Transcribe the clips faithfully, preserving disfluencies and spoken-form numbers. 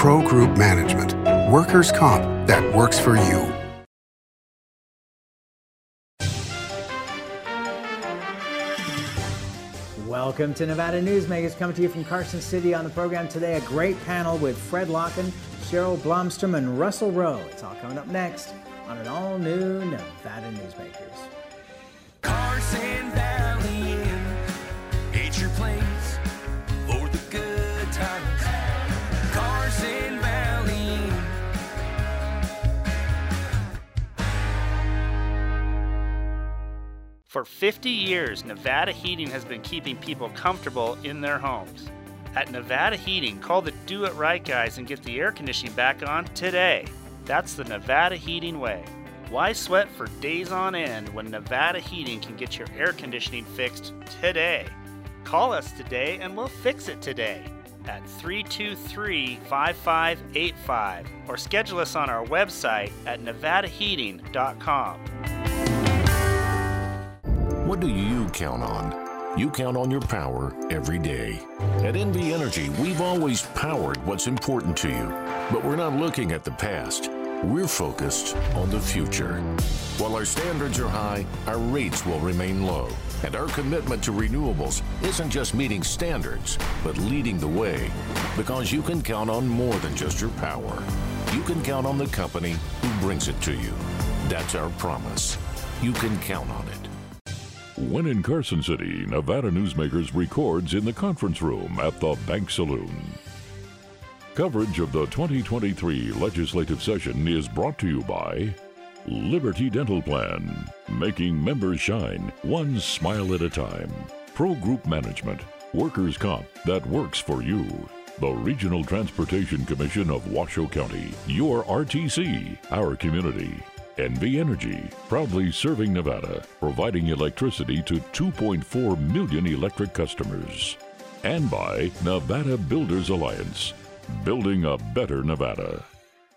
Pro Group Management. Workers' comp that works for you. Welcome to Nevada Newsmakers, coming to you from Carson City. On the program today, a great panel with Fred Locken, Cheryl Blomstrom, and Russell Rowe. It's all coming up next on an all-new Nevada Newsmakers. Carson Valley Inn, it's your place for the good times. Carson Valley Inn. For fifty years, Nevada Heating has been keeping people comfortable in their homes. At Nevada Heating, call the Do It Right guys and get the air conditioning back on today. That's the Nevada Heating way. Why sweat for days on end when Nevada Heating can get your air conditioning fixed today? Call us today and we'll fix it today at three two three, five five eight five or schedule us on our website at nevada heating dot com. What do you count on? You count on your power every day. At N V Energy, we've always powered what's important to you, but we're not looking at the past. We're focused on the future. While our standards are high, our rates will remain low. And our commitment to renewables isn't just meeting standards, but leading the way. Because you can count on more than just your power. You can count on the company who brings it to you. That's our promise. You can count on it. When in Carson City, Nevada Newsmakers records in the conference room at the Bank Saloon. Coverage of the twenty twenty-three legislative session is brought to you by Liberty Dental Plan, making members shine one smile at a time. Pro Group Management, workers' comp that works for you. The Regional Transportation Commission of Washoe County, your R T C, our community. N V Energy, proudly serving Nevada, providing electricity to two point four million electric customers. And by Nevada Builders Alliance, building a better Nevada.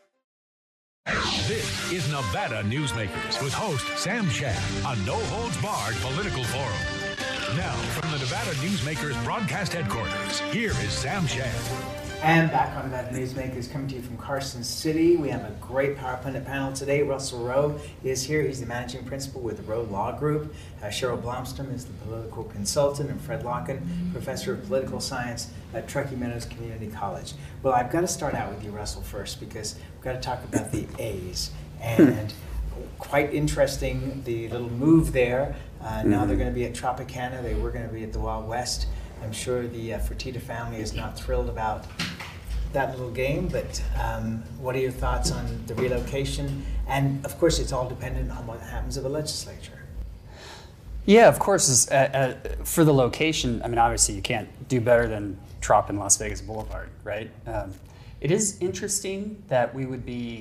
This is Nevada Newsmakers with host Sam Shad, a no-holds-barred political forum. Now, from the Nevada Newsmakers broadcast headquarters, here is Sam Shad. And back on Nevada Newsmakers, coming to you from Carson City. We have a great Power Pundit panel today. Russell Rowe is here. He's the managing principal with the Rowe Law Group. Uh, Cheryl Blomstrom is the political consultant, and Fred Locken, professor of political science at Truckee Meadows Community College. Well, I've got to start out with you, Russell, first, because we've got to talk about the A's. And quite interesting, the little move there. Uh, now they're going to be at Tropicana. They were going to be at the Wild West. I'm sure the uh, Fertitta family is not thrilled about that little game, but um, what are your thoughts on the relocation? And of course, it's all dependent on what happens at the legislature. Yeah, of course. Uh, uh, for the location, I mean, obviously you can't do better than Trop in Las Vegas Boulevard, right? Um, it is interesting that we would be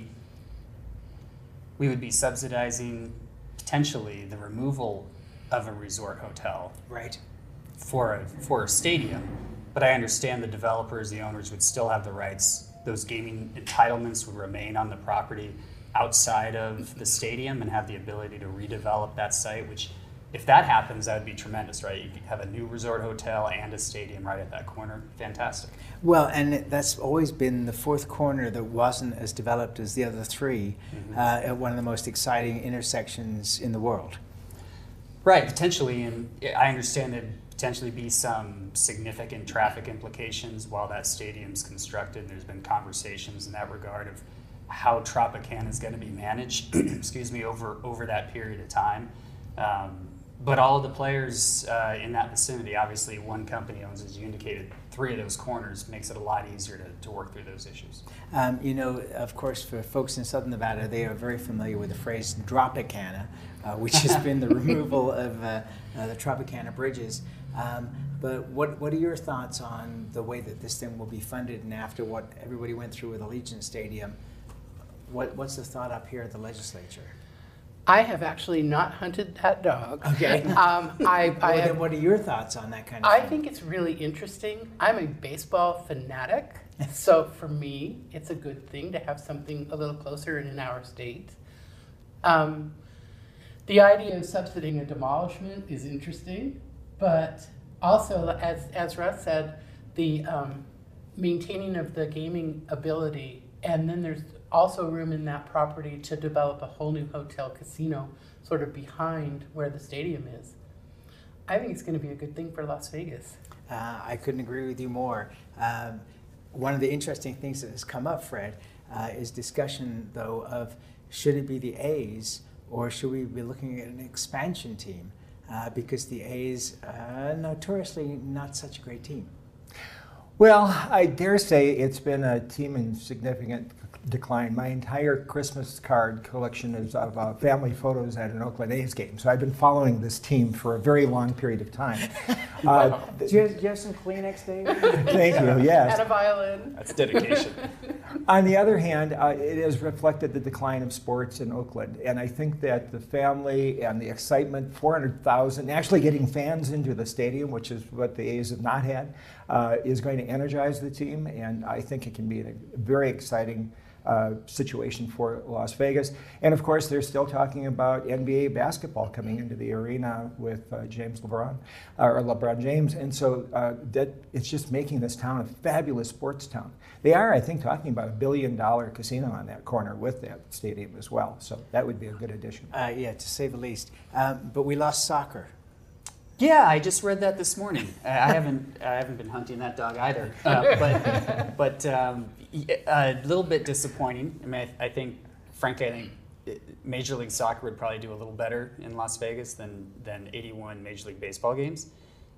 we would be subsidizing potentially the removal of a resort hotel, right? For a, for a stadium, but I understand the developers, the owners would still have the rights. Those gaming entitlements would remain on the property outside of the stadium and have the ability to redevelop that site, which if that happens, that would be tremendous, right? You could have a new resort hotel and a stadium right at that corner. Fantastic. Well, and that's always been the fourth corner that wasn't as developed as the other three, mm-hmm. uh, at one of the most exciting intersections in the world. Right, potentially, and I understand that potentially be some significant traffic implications while that stadium's constructed. There's been conversations in that regard of how Tropicana is going to be managed, excuse me, over over that period of time. Um, but all of the players uh, in that vicinity, obviously one company owns, as you indicated, three of those corners, makes it a lot easier to, to work through those issues. Um, you know, of course, for folks in Southern Nevada, they are very familiar with the phrase Dropicana, uh, which has been the removal of uh, uh, the Tropicana bridges. Um, but what what are your thoughts on the way that this thing will be funded, and after what everybody went through with Allegiant Stadium, what what's the thought up here at the legislature? I have actually not hunted that dog. Okay. Um, I, well, I then have, what are your thoughts on that kind of I thing? think it's really interesting. I'm a baseball fanatic, so for me, it's a good thing to have something a little closer and in our state. Um, the idea of subsidizing a demolishment is interesting, but also, as as Russ said, the um, maintaining of the gaming ability, and then there's also room in that property to develop a whole new hotel casino sort of behind where the stadium is. I think it's going to be a good thing for Las Vegas. Uh, I couldn't agree with you more. Um, one of the interesting things that has come up, Fred, uh, is discussion, though, of should it be the A's or should we be looking at an expansion team? Uh, because the A's are notoriously not such a great team. Well, I dare say it's been a team in significant decline. My entire Christmas card collection is of uh, family photos at an Oakland A's game. So I've been following this team for a very long period of time. uh, do, you have, do you have some Kleenex, Dave? Thank you, yes. And a violin. That's dedication. On the other hand, uh, it has reflected the decline of sports in Oakland. And I think that the family and the excitement, four hundred thousand, actually getting fans into the stadium, which is what the A's have not had, uh, is going to energize the team. And I think it can be a very exciting uh, situation for Las Vegas. And of course, they're still talking about N B A basketball coming into the arena with uh, James LeBron, uh, or LeBron James. And so uh, that it's just making this town a fabulous sports town. They are, I think, talking about a billion dollar casino on that corner with that stadium as well. So that would be a good addition. Uh, yeah, to say the least. Um, but we lost soccer. Yeah, I just read that this morning. I haven't I haven't been hunting that dog either, uh, but but um, a little bit disappointing. I mean, I, I think, frankly, I think Major League Soccer would probably do a little better in Las Vegas than than eighty-one Major League Baseball games.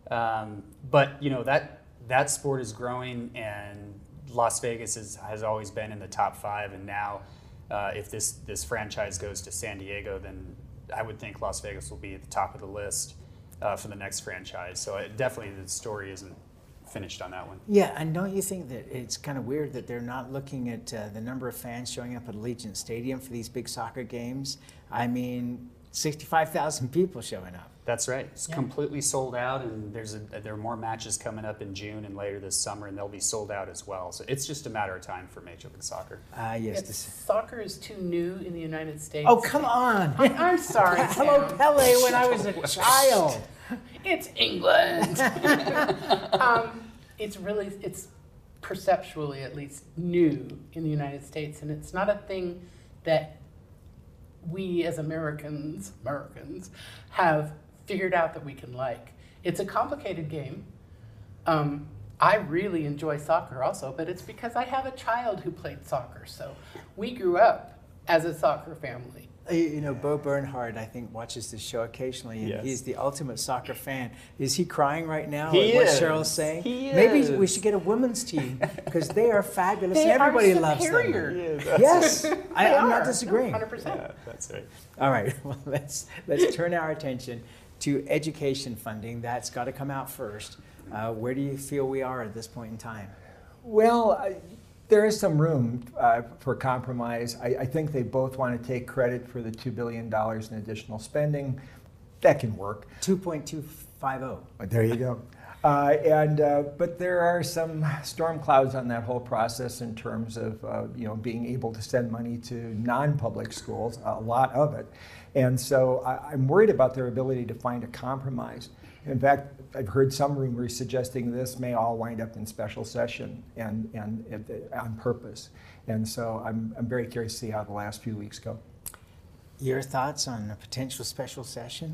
Um, but you know that that sport is growing, and Las Vegas is, has always been in the top five, and now uh, if this this franchise goes to San Diego, then I would think Las Vegas will be at the top of the list Uh, for the next franchise. So it, definitely the story isn't finished on that one. Yeah, and don't you think that it's kind of weird that they're not looking at uh, the number of fans showing up at Allegiant Stadium for these big soccer games? I mean, sixty-five thousand people showing up. That's right. It's Yeah. completely sold out, and there's a, there are more matches coming up in June and later this summer, and they'll be sold out as well. So it's just a matter of time for Major League Soccer. Uh, yes. It's, This, soccer is too new in the United States. oh, come on. I, I'm sorry. Hello, Sam. Pele, when I was a child. It's England. um, it's really, it's perceptually at least new in the United States, and it's not a thing that we as Americans, Americans, have figured out that we can like. It's a complicated game. Um, I really enjoy soccer also, but it's because I have a child who played soccer, so we grew up as a soccer family. Uh, You know, Bo Bernhard, I think, watches this show occasionally, and Yes. he's the ultimate soccer fan. Is he crying right now He at what is. Cheryl's saying? He Maybe is. we should get a women's team, because they are fabulous. They and everybody are loves superior. them. Yes, I, They I'm not are. disagreeing. one hundred percent. Yeah, that's right. All right, well, let's, let's turn our attention to education funding. That's got to come out first. Uh, where do you feel we are at this point in time? Well, I, there is some room uh, for compromise. I, I think they both want to take credit for the two billion dollars in additional spending. That can work. two point two five oh. But there you go. Uh, and uh, but there are some storm clouds on that whole process in terms of uh, you know being able to send money to non-public schools, a lot of it, and so I, I'm worried about their ability to find a compromise. In fact, I've heard some rumors suggesting this may all wind up in special session and and, and on purpose, and so I'm I'm very curious to see how the last few weeks go. Your thoughts on a potential special session?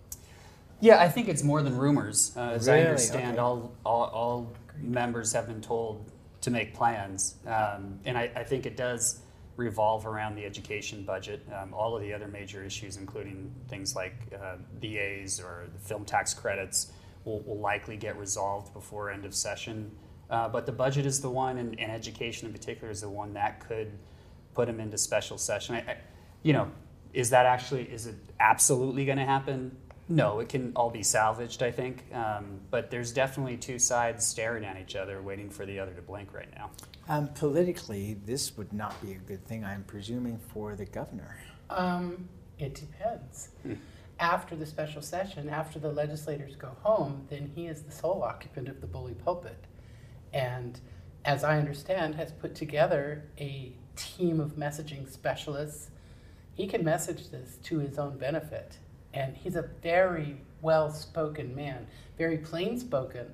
Yeah, I think it's more than rumors. Uh, as Really? I understand, Okay. all, all all members have been told to make plans, um, and I, I think it does revolve around the education budget. Um, all of the other major issues, including things like uh, V As or the film tax credits, will, will likely get resolved before end of session. Uh, but the budget is the one, and, and education in particular is the one that could put them into special session. I, I, you know, is that actually, is it absolutely going to happen? No, it can all be salvaged, I think. Um, but there's definitely two sides staring at each other, waiting for the other to blink right now. Um, politically, this would not be a good thing, I'm presuming, for the governor. Um, it depends. After the special session, after the legislators go home, then he is the sole occupant of the bully pulpit. And as I understand, has put together a team of messaging specialists. He can message this to his own benefit. And he's a very well-spoken man, very plain-spoken,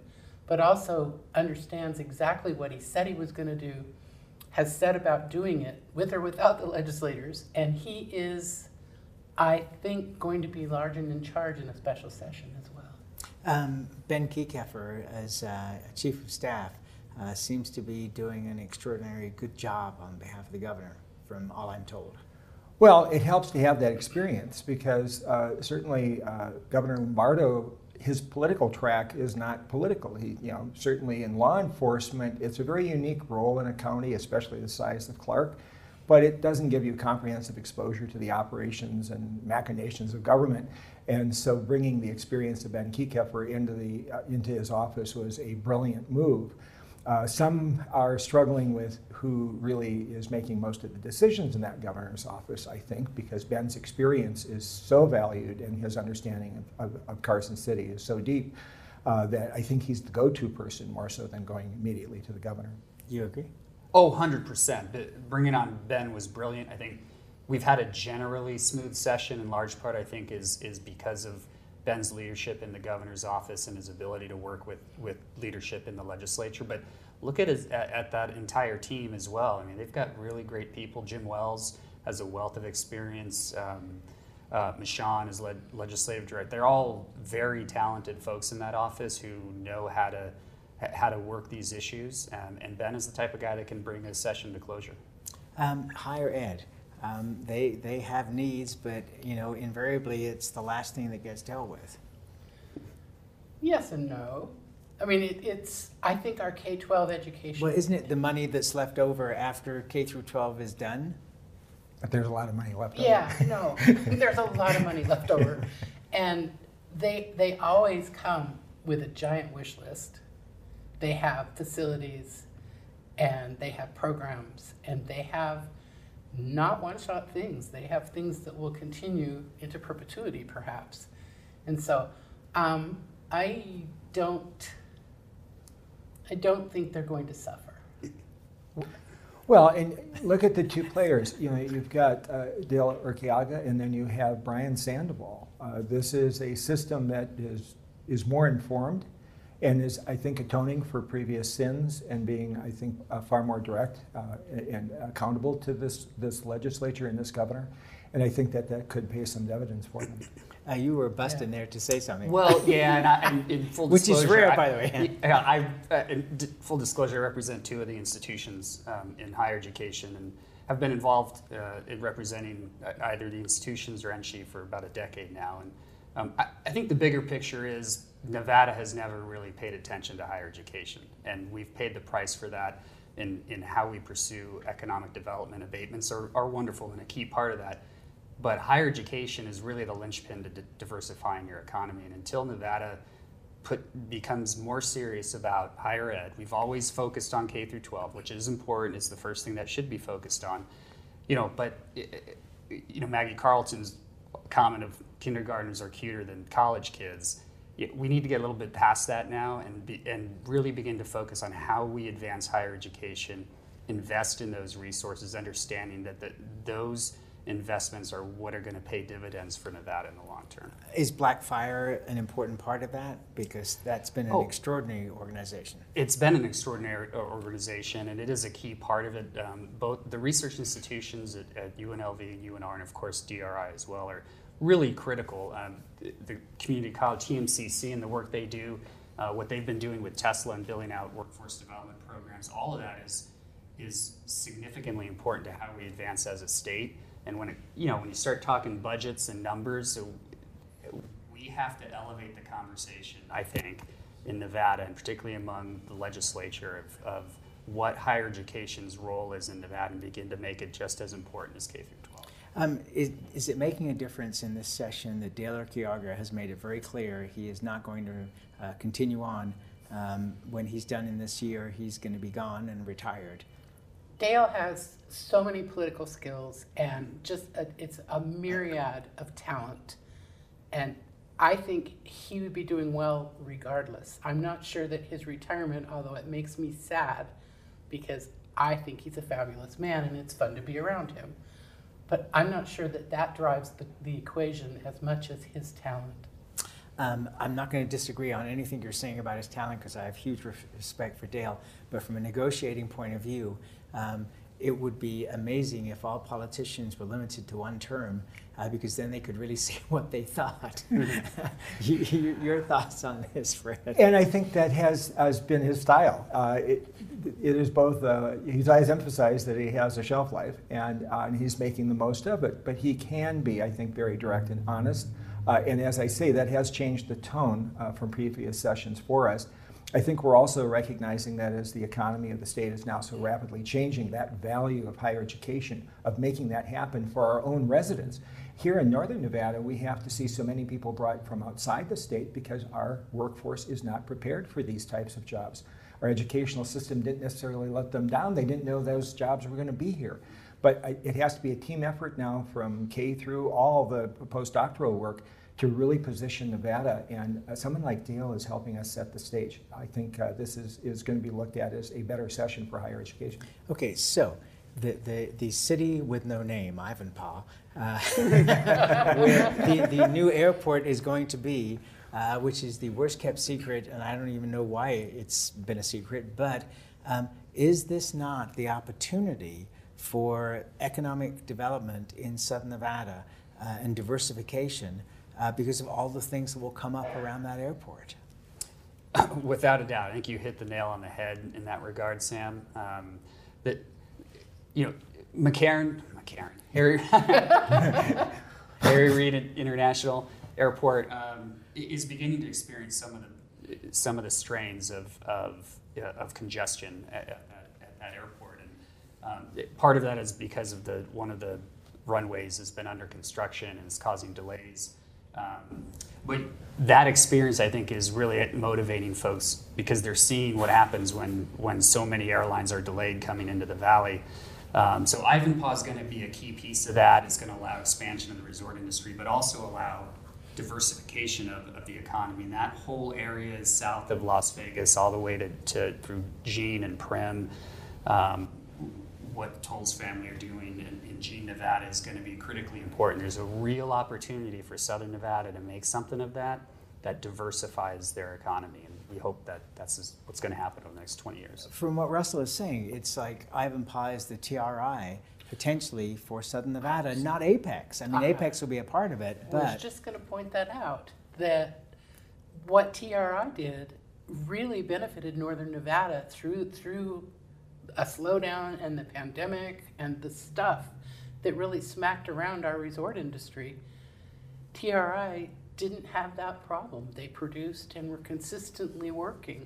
but also understands exactly what he said he was going to do, has said about doing it with or without the legislators, and he is, I think, going to be large and in charge in a special session as well. Um, Ben Kekeffer, as uh, Chief of Staff, uh, seems to be doing an extraordinary good job on behalf of the governor, from all I'm told. Well, it helps to have that experience because uh, certainly uh, Governor Lombardo, his political track is not political. He, you know, certainly in law enforcement, it's a very unique role in a county, especially the size of Clark, but it doesn't give you comprehensive exposure to the operations and machinations of government. And so bringing the experience of Ben Kekeffer into, the, uh, into his office was a brilliant move. Uh, some are struggling with who really is making most of the decisions in that governor's office, I think, because Ben's experience is so valued and his understanding of, of, of Carson City is so deep uh, that I think he's the go-to person more so than going immediately to the governor. You agree? Oh, one hundred percent. Bringing on Ben was brilliant. I think we've had a generally smooth session in large part, I think, is, is because of Ben's leadership in the governor's office and his ability to work with, with leadership in the legislature. But look at, his, at at that entire team as well. I mean, they've got really great people. Jim Wells has a wealth of experience. Um, uh, Michon is led legislative director. They're all very talented folks in that office who know how to how to work these issues. Um, and Ben is the type of guy that can bring a session to closure. Um, higher ed. Um, they they have needs, but you know, invariably it's the last thing that gets dealt with. Yes and no. I mean, it, it's. I think our K twelve education. Well, isn't it the money that's left over after K through twelve is done? But there's a lot of money left yeah, over. no, there's a lot of money left over, and they they always come with a giant wish list. They have facilities, and they have programs, and they have not one-shot things. They have things that will continue into perpetuity, perhaps. And so, um, I don't. I don't think they're going to suffer. Well, and look at the two players. You know, you've got uh, Dale Urquiaga, and then you have Brian Sandoval. Uh, this is a system that is is more informed, and is, I think, atoning for previous sins and being, I think, uh, far more direct uh, and accountable to this this legislature and this governor. And I think that that could pay some dividends for them. Uh, you were busting yeah. there to say something. Well, yeah, and, I, and in full Which disclosure, is rare, I, by the way. I, I, uh, in d- full disclosure, I represent two of the institutions um, in higher education, and have been involved uh, in representing either the institutions or N S H E for about a decade now. And um, I, I think the bigger picture is Nevada has never really paid attention to higher education, and we've paid the price for that in, in how we pursue economic development. Abatements are, are wonderful and a key part of that. But higher education is really the linchpin to di- diversifying your economy. And until Nevada put, becomes more serious about higher ed, we've always focused on K through twelve, which is important. It's the first thing that should be focused on. You know, but you know, Maggie Carlton's comment of kindergartners are cuter than college kids. We need to get a little bit past that now and be, and really begin to focus on how we advance higher education, invest in those resources, understanding that the, those investments are what are going to pay dividends for Nevada in the long term. Is Blackfire an important part of that? Because that's been an oh, extraordinary organization. It's been an extraordinary organization, and it is a key part of it. Um, both the research institutions at, at U N L V and U N R, and of course D R I as well, are really critical. Um, the, the community college, T M C C, and the work they do, uh, what they've been doing with Tesla and building out workforce development programs, all of that is is significantly important to how we advance as a state. And when it, you know, when you start talking budgets and numbers, so we have to elevate the conversation, I think, in Nevada, and particularly among the legislature, of, of what higher education's role is in Nevada, and begin to make it just as important as K through twelve. Um, is, is it making a difference in this session that Dale Urquiaga has made it very clear he is not going to uh, continue on? Um, when he's done in this year, he's going to be gone and retired. Dale has so many political skills and just a, it's a myriad of talent. And I think he would be doing well regardless. I'm not sure that his retirement, although it makes me sad because I think he's a fabulous man and it's fun to be around him. But I'm not sure that that drives the, the equation as much as his talent. Um, I'm not going to disagree on anything you're saying about his talent because I have huge re- respect for Dale. But from a negotiating point of view, um, it would be amazing if all politicians were limited to one term, uh, because then they could really see what they thought. you, you, your thoughts on this, Fred? And I think that has, has been his style. Uh, it, it is both, uh, he's always emphasized that he has a shelf life, and, uh, and he's making the most of it, but he can be, I think, very direct and honest. Uh, and as I say, that has changed the tone uh, from previous sessions for us. I think we're also recognizing that as the economy of the state is now so rapidly changing, that value of higher education, of making that happen for our own residents. Here in Northern Nevada, we have to see so many people brought from outside the state because our workforce is not prepared for these types of jobs. Our educational system didn't necessarily let them down. They didn't know those jobs were going to be here. But it has to be a team effort now from K through all the postdoctoral work to really position Nevada, and uh, someone like Dale is helping us set the stage. I think uh, this is, is going to be looked at as a better session for higher education. Okay, so the, the, the city with no name, Ivanpah, uh, where the, the new airport is going to be, uh, which is the worst kept secret, and I don't even know why it's been a secret, but um, is this not the opportunity for economic development in Southern Nevada uh, and diversification uh, because of all the things that will come up around that airport? Without a doubt, I think you hit the nail on the head in that regard, Sam. Um, that, you know, McCarran, McCarran, Harry, Harry Reid International Airport um, is beginning to experience some of the some of the strains of of, uh, of congestion at, at, at that airport, and um, it, part of that is because of the one of the runways has been under construction and is causing delays. Um, but that experience, I think, is really motivating folks because they're seeing what happens when, when so many airlines are delayed coming into the valley. Um, so Ivanpah is going to be a key piece of that. It's going to allow expansion of the resort industry, but also allow diversification of, of the economy. And that whole area is south of Las Vegas, all the way to, to through Jean and Primm. Um, what Toll's family are doing in, in Jean, Nevada is going to be critically important. There's a real opportunity for Southern Nevada to make something of that that diversifies their economy, and we hope that that's what's going to happen over the next twenty years. From what Russell is saying, it's like Ivanpah is the T R I potentially for Southern Nevada, not Apex. I mean, Apex will be a part of it, but I was just going to point that out, that what T R I did really benefited Northern Nevada through through a slowdown and the pandemic and the stuff that really smacked around our resort industry. T R I didn't have that problem. They produced and were consistently working.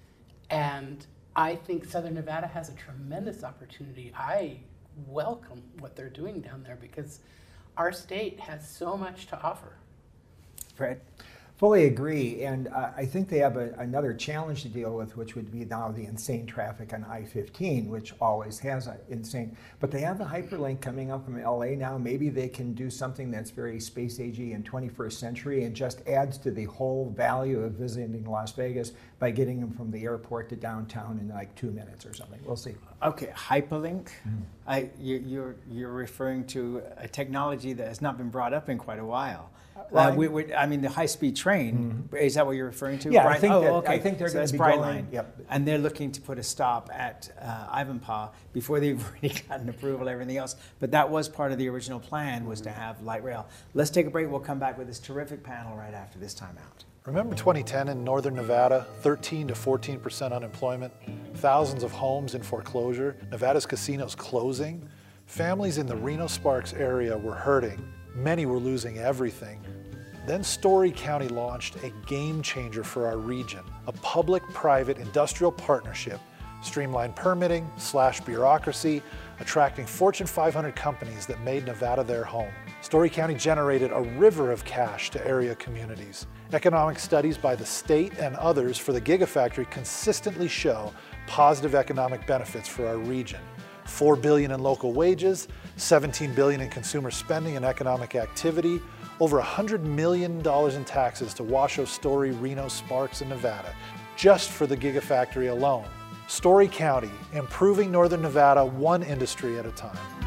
And I think Southern Nevada has a tremendous opportunity. I welcome what they're doing down there because our state has so much to offer. Fred? Fully agree, and uh, I think they have a, another challenge to deal with, which would be now the insane traffic on I fifteen, which always has a insane. But they have the hyperlink coming up from L A now. Maybe they can do something that's very space-agey and twenty-first century and just adds to the whole value of visiting Las Vegas by getting them from the airport to downtown in like two minutes or something. We'll see. Okay, hyperlink. Mm-hmm. I, you, you're you're referring to a technology that has not been brought up in quite a while. Well, uh, we, we, I mean, the high-speed train, mm-hmm. is that what you're referring to? Yeah, Bright, I think, oh, that, okay. I think they're so going to be Bright going, Line. Yep. And they're looking to put a stop at uh, Ivanpah before they've already gotten approval, everything else. But that was part of the original plan, was mm-hmm. to have light rail. Let's take a break. We'll come back with this terrific panel right after this time out. Remember twenty ten in Northern Nevada, thirteen to fourteen percent unemployment, thousands of homes in foreclosure, Nevada's casinos closing? Families in the Reno-Sparks area were hurting. Many were losing everything. Then Story County launched a game changer for our region, a public-private industrial partnership, streamlined permitting, slashed bureaucracy, attracting Fortune five hundred companies that made Nevada their home. Story County generated a river of cash to area communities. Economic studies by the state and others for the Gigafactory consistently show positive economic benefits for our region. four billion dollars in local wages, seventeen billion dollars in consumer spending and economic activity, over one hundred million dollars in taxes to Washoe, Story, Reno, Sparks, and Nevada, just for the Gigafactory alone. Story County, improving Northern Nevada one industry at a time.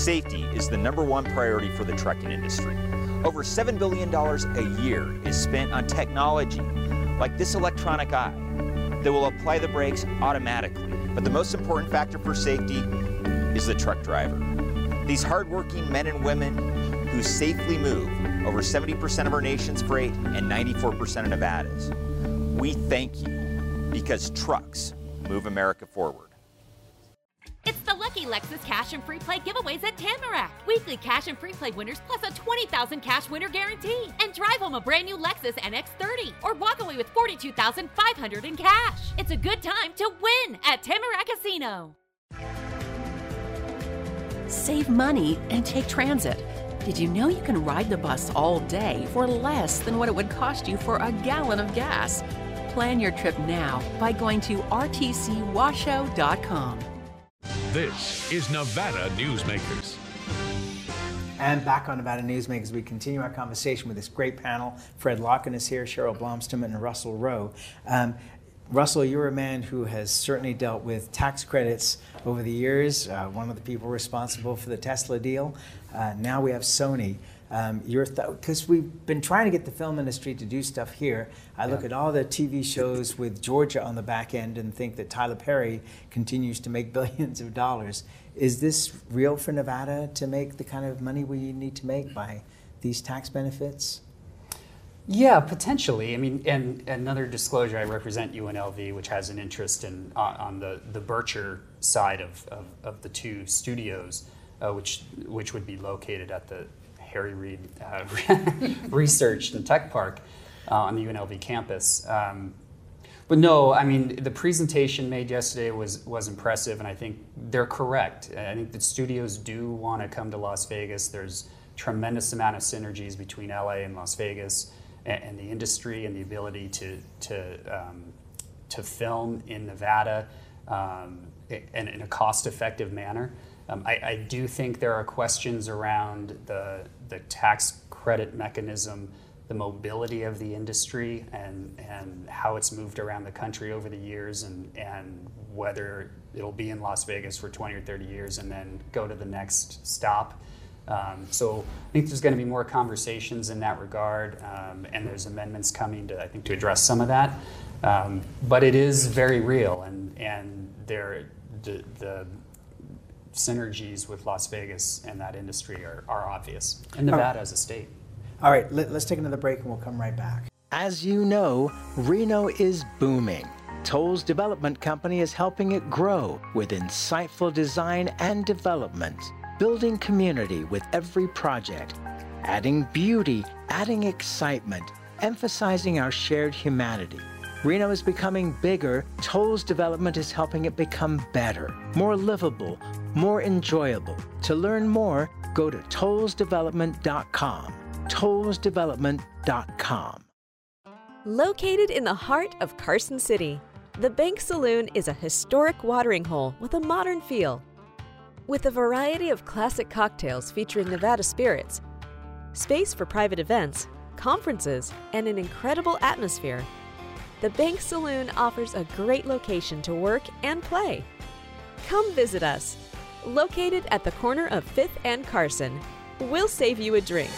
Safety is the number one priority for the trucking industry. Over seven billion dollars a year is spent on technology like this electronic eye that will apply the brakes automatically. But the most important factor for safety is the truck driver. These hardworking men and women who safely move over seventy percent of our nation's freight and ninety-four percent of Nevada's. We thank you because trucks move America forward. It's the Lucky Lexus Cash and Free Play giveaways at Tamarack. Weekly cash and free play winners plus a twenty thousand dollars cash winner guarantee. And drive home a brand new Lexus N X thirty or walk away with forty-two thousand five hundred dollars in cash. It's a good time to win at Tamarack Casino. Save money and take transit. Did you know you can ride the bus all day for less than what it would cost you for a gallon of gas? Plan your trip now by going to R T C Washoe dot com. This is Nevada Newsmakers. And back on Nevada Newsmakers, we continue our conversation with this great panel. Fred Larkin is here, Cheryl Blomstrom, and Russell Rowe. Um, Russell, you're a man who has certainly dealt with tax credits over the years, uh, one of the people responsible for the Tesla deal. Uh, now we have Sony. Um, because we've been trying to get the film industry to do stuff here. I look yeah. at all the T V shows with Georgia on the back end and think that Tyler Perry continues to make billions of dollars. Is this real for Nevada to make the kind of money we need to make by these tax benefits? Yeah, potentially. I mean, and, and another disclosure, I represent U N L V, which has an interest in uh, on the, the Berkshire side of, of, of the two studios, uh, which which would be located at the Harry Reid uh, Research and Tech Park uh, on the U N L V campus. Um, but no, I mean, the presentation made yesterday was, was impressive, and I think they're correct. I think the studios do want to come to Las Vegas. There's tremendous amount of synergies between L A and Las Vegas, and, and the industry and the ability to, to, um, to film in Nevada um, in, in a cost-effective manner. Um, I, I do think there are questions around the, the tax credit mechanism, the mobility of the industry, and, and how it's moved around the country over the years, and, and whether it'll be in Las Vegas for twenty or thirty years and then go to the next stop. Um, so I think there's going to be more conversations in that regard, um, and there's amendments coming to, I think, to address some of that. Um, but it is very real, and, and there, the, the synergies with Las Vegas and that industry are, are obvious, and Nevada as a state. All right, let, let's take another break and we'll come right back. As you know, Reno is booming. Tolles Development Company is helping it grow with insightful design and development, building community with every project, adding beauty, adding excitement, emphasizing our shared humanity. Reno is becoming bigger. Tolles Development is helping it become better, more livable, more enjoyable. To learn more, go to tolles development dot com. tolles development dot com. Located in the heart of Carson City, the Bank Saloon is a historic watering hole with a modern feel. With a variety of classic cocktails featuring Nevada spirits, space for private events, conferences, and an incredible atmosphere, the Bank Saloon offers a great location to work and play. Come visit us. Located at the corner of fifth and Carson, we'll save you a drink.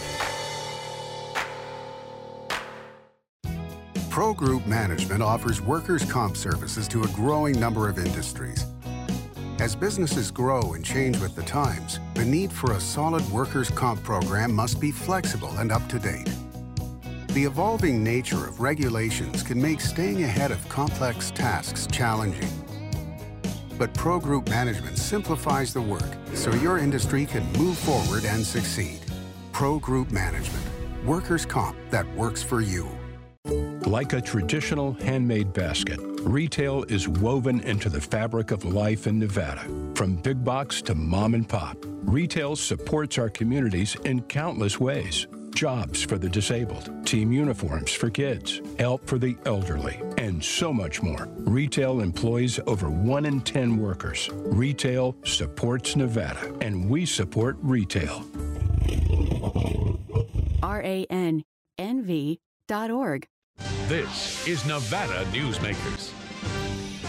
Pro Group Management offers workers' comp services to a growing number of industries. As businesses grow and change with the times, the need for a solid workers' comp program must be flexible and up to date. The evolving nature of regulations can make staying ahead of complex tasks challenging. But Pro Group Management simplifies the work so your industry can move forward and succeed. Pro Group Management, workers' comp that works for you. Like a traditional handmade basket, retail is woven into the fabric of life in Nevada. From big box to mom and pop, retail supports our communities in countless ways. Jobs for the disabled, team uniforms for kids, help for the elderly, and so much more. Retail employs over one in ten workers. Retail supports Nevada, and we support retail. R A N N V dot org. This is Nevada Newsmakers.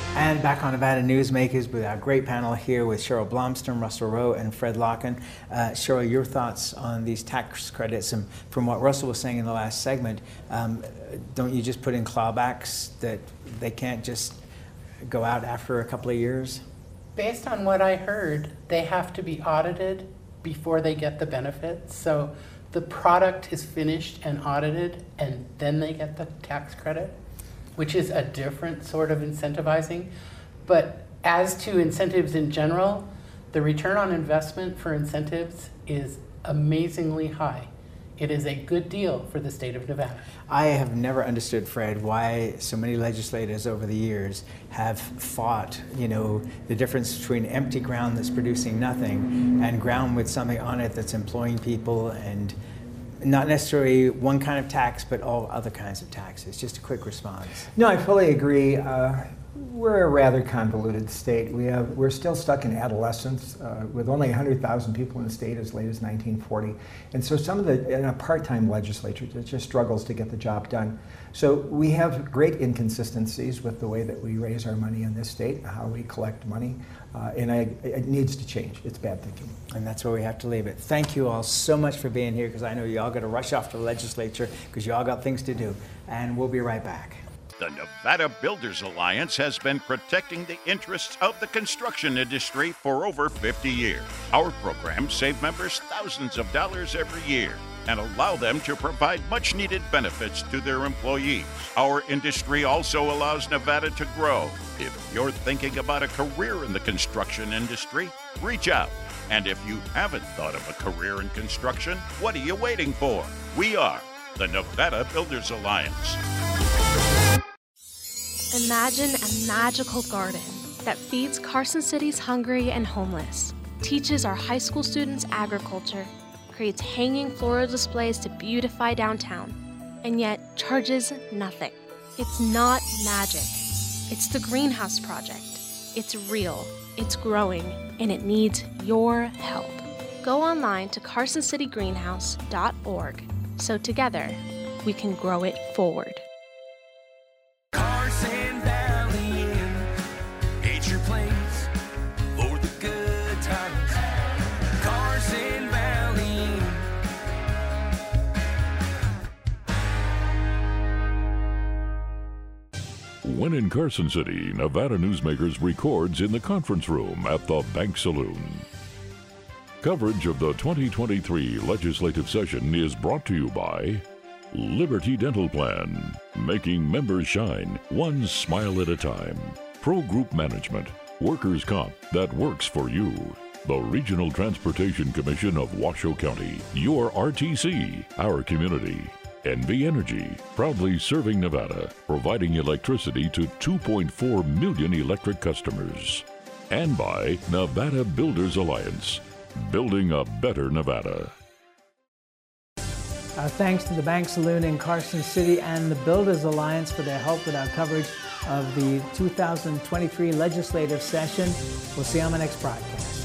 And back on Nevada Newsmakers with our great panel here with Cheryl Blomstrom, Russell Rowe, and Fred Locken. Uh, Cheryl, your thoughts on these tax credits, and from what Russell was saying in the last segment, um, don't you just put in clawbacks that they can't just go out after a couple of years? Based on what I heard, they have to be audited before they get the benefits. So the product is finished and audited, and then they get the tax credit, which is a different sort of incentivizing. But as to incentives in general, the return on investment for incentives is amazingly high. It is a good deal for the state of Nevada. I have never understood, Fred, why so many legislators over the years have fought, you know, the difference between empty ground that's producing nothing and ground with something on it that's employing people, and not necessarily one kind of tax, but all other kinds of taxes. Just a quick response. No, I fully agree. Uh, we're a rather convoluted state. We have, we're still stuck in adolescence uh, with only one hundred thousand people in the state as late as nineteen forty. And so some of the, in a part-time legislature, it just struggles to get the job done. So we have great inconsistencies with the way that we raise our money in this state, how we collect money. Uh, and I, it needs to change. It's bad thinking. And that's where we have to leave it. Thank you all so much for being here, because I know you all got to rush off to the legislature because you all got things to do. And we'll be right back. The Nevada Builders Alliance has been protecting the interests of the construction industry for over fifty years. Our programs save members thousands of dollars every year and allow them to provide much-needed benefits to their employees. Our industry also allows Nevada to grow. If you're thinking about a career in the construction industry, reach out. And if you haven't thought of a career in construction, what are you waiting for? We are the Nevada Builders Alliance. Imagine a magical garden that feeds Carson City's hungry and homeless, teaches our high school students agriculture, creates hanging floral displays to beautify downtown, and yet charges nothing. It's not magic. It's the Greenhouse Project. It's real, it's growing, and it needs your help. Go online to carson city greenhouse dot org so together we can grow it forward. Carson Valley Inn, it's your place for the good times. Carson Valley Inn. When in Carson City, Nevada Newsmakers records in the conference room at the Bank Saloon. Coverage of the twenty twenty-three legislative session is brought to you by Liberty Dental Plan, making members shine one smile at a time. Pro Group Management, workers' comp that works for you. The Regional Transportation Commission of Washoe County, your R T C, our community. N V Energy, proudly serving Nevada, providing electricity to two point four million electric customers. And by Nevada Builders Alliance, building a better Nevada. Our thanks to the Bank Saloon in Carson City and the Builders Alliance for their help with our coverage of the two thousand twenty-three legislative session. We'll see you on the next broadcast.